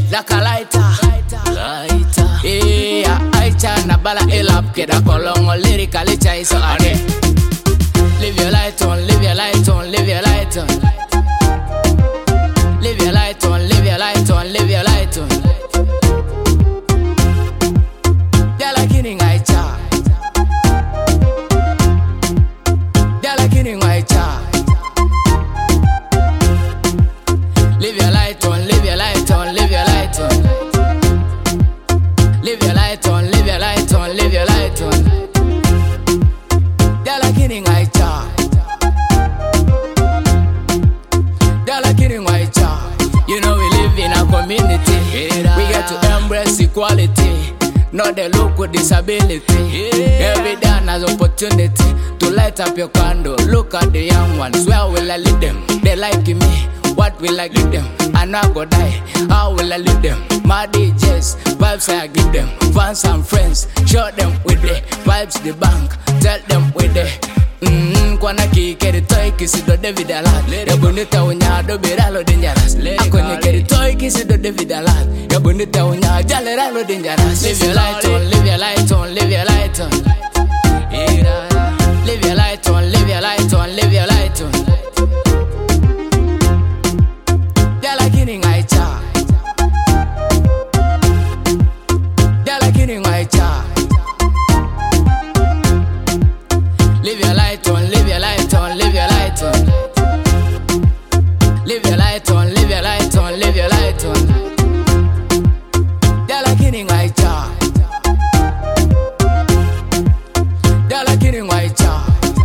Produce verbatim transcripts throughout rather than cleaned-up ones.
like a lighter. Lighter. Yeah, aicha na bala elap keda kolongo lyrically chai so ade. Live your light on, live your light on, live your light on. Live your light on, live your light on, live your light on. They're like hitting aicha. They're like hitting aicha. Live your light on, live your light on, live your light on. Live your light on, live your light on, live your light on. They're like hitting aicha. They're like hitting aicha. You know we live in a community. We get to embrace equality. Not the look with disability. Every day has opportunity to light up your candle. Look at the young ones. Where will I lead them? They like me. What will I give them? I not go die. How will I lead them? My D Js, vibes I give them. Fans and friends, show them with the vibes the bank. Tell them with the Mmm, kwana kikeri toy kisi do David Alat. Ya bonita unya do biralo dangerous. Akoni keri toy kisi do David Alat. Ya bonita unya jaleralo dangerous. Live your light on, live your light on, live your light on. Live your light on, live your light on, live your light on. They're like hitting aicha. They're like hitting aicha. Live your light on, live your light on, live your light on. Live your light on, live your light on, live your light on. They're like hitting aicha. They're like hitting aicha.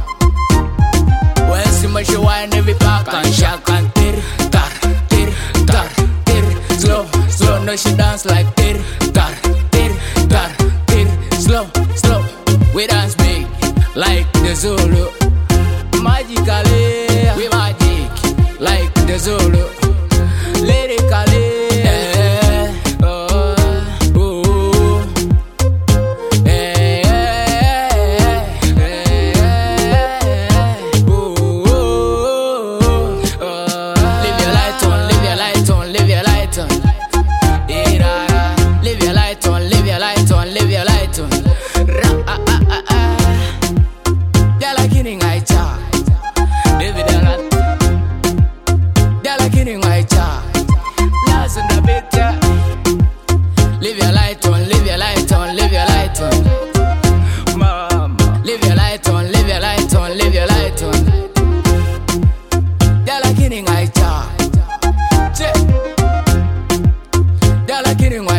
When see my show and every park and shack and tir, tar, tir, tar, tir. Slow, slow, no she dance like tir, tar, tir, tar, tir. Slow, slow, we dance big like the Zulu. Magically, we magic like the Zulu. Lyrically, eh, oh, ooh, eh, eh, eh, ooh, oh. Live your light on, live your light on, live your light on. Live your light on, live your light on, live your light on. Ra, ah, ah, ah, ah. They're like hitting aicha. David Alat. They're like hitting aicha. Last in the bit, yeah. Live your light on, live your light on, live your light on. Mama. Live your light on, live your light on, live your light on. They're like hitting aicha. They're like hitting aicha.